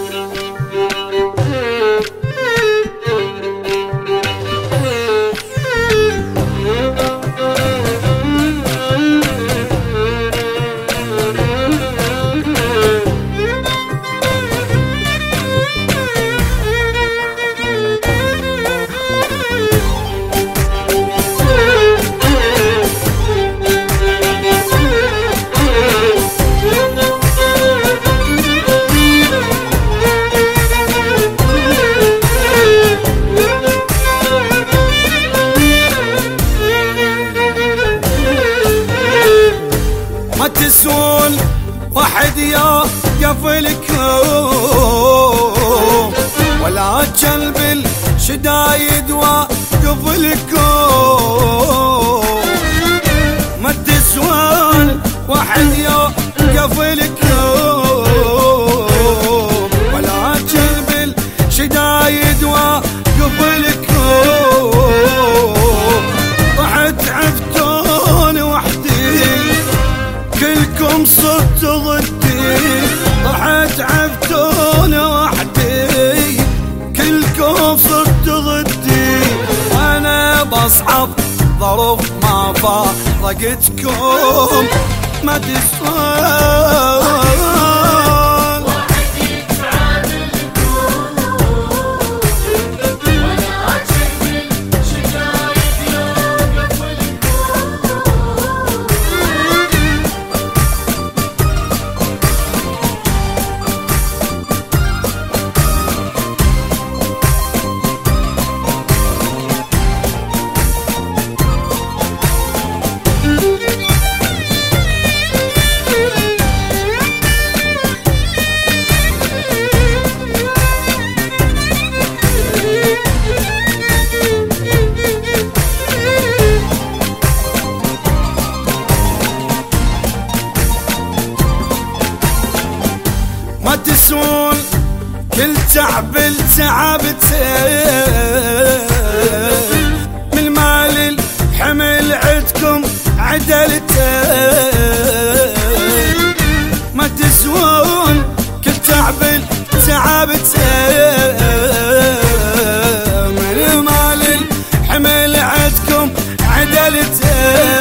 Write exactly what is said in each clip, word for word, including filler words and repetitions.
ما تسول واحد يا قبلكم ولا كلب الشدايد وقبلكم. ما تسول واحد يا قبلكم ولا كلب الشدايد وقبلكم. طحت عفتون وحدي كلكم صرت ضدي. طحت عفتون وحدي كلكم صرت ضدي. وانا بصعب ظروف ما فارقتكم. ما تسوى ما تسون كل تعب تعبته من مال الحمل عدكم عدلته. ما تسوون كل تعب تعبته من مال الحمل عدكم عدلته.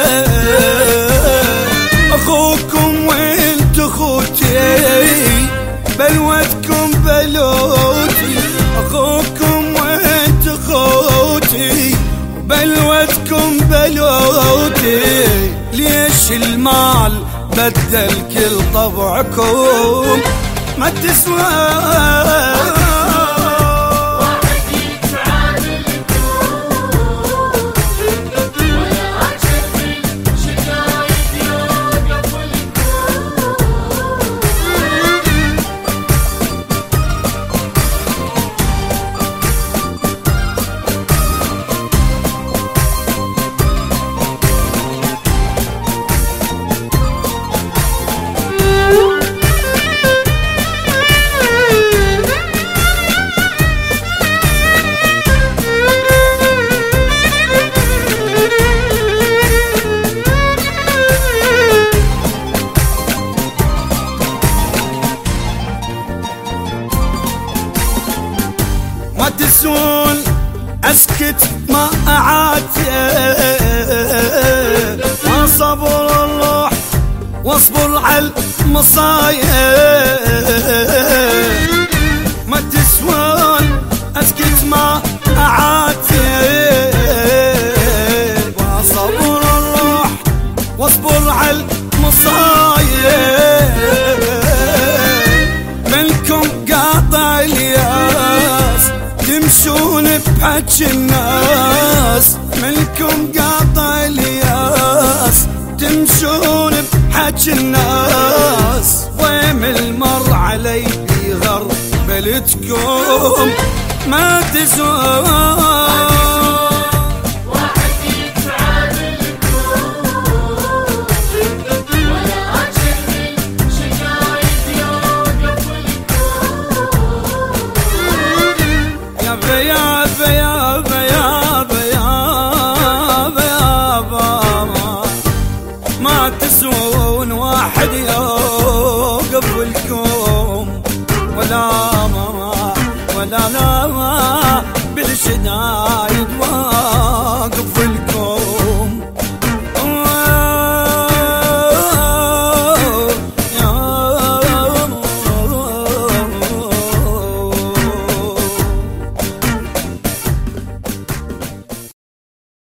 اخوكم وانت اخوتي بلوتكم بلوتي. اخوكم وانت اخوتي بلوتكم بلوتي. ليش المال بدل كل طبعكم. ما تسوى ما تسون اسكت ما اعاتب. ما صبر الروح واصبر على المصايب. ما تسون اسكت ما اعاتب. ما صبر الروح واصبر على المصايب. منكم قاطع الياس تمشون بحج الناس. منكم قاطع الياس تمشون بحج الناس. ويم المر علي بغر بلدكم. ما تزور ما تسوون واحد يوقف لكم ولا ما بالشدايد واقف